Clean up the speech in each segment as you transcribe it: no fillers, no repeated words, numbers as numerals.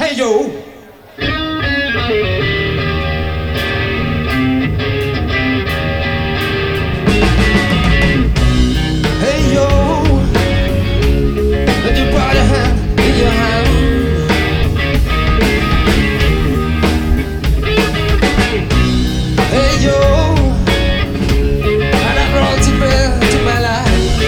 Hey yo. Hey yo. Let your body hand in your hand. Hey yo. And I brought you back to my life.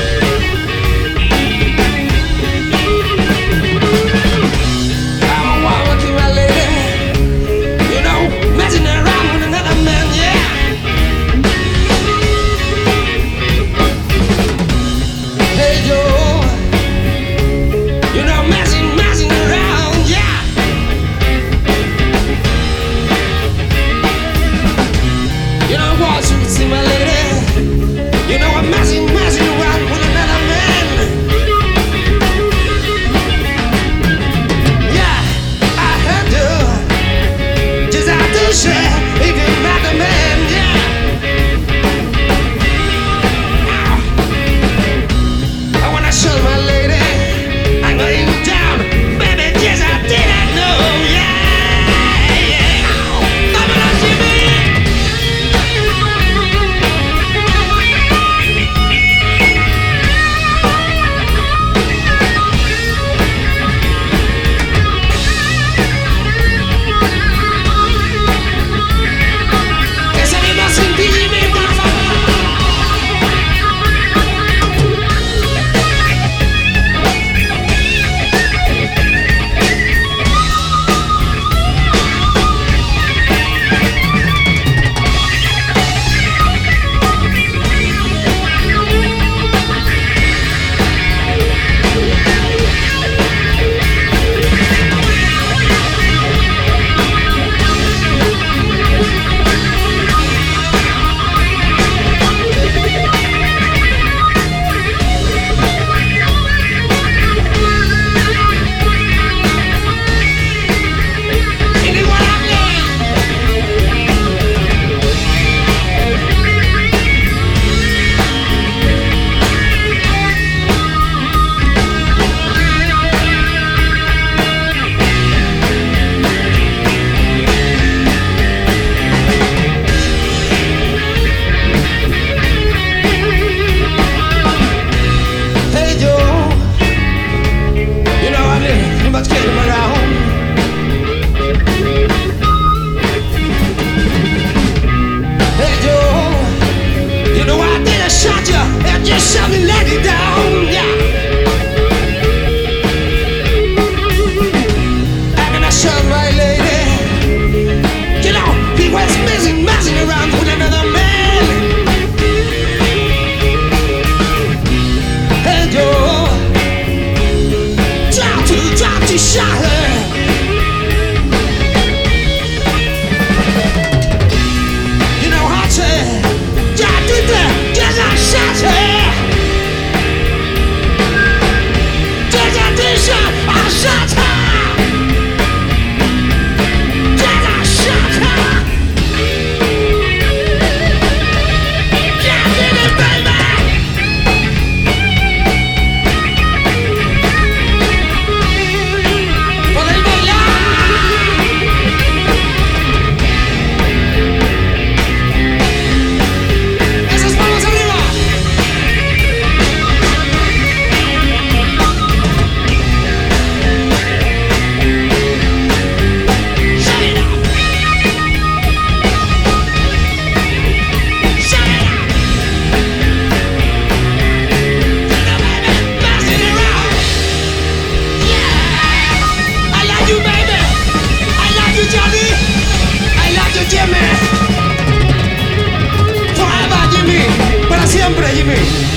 Shut me, let it down, yeah. I'm gonna show my lady. You know, he was messing around with another man. And you're try to shut her. You know how to, just I shut her. Jimmy.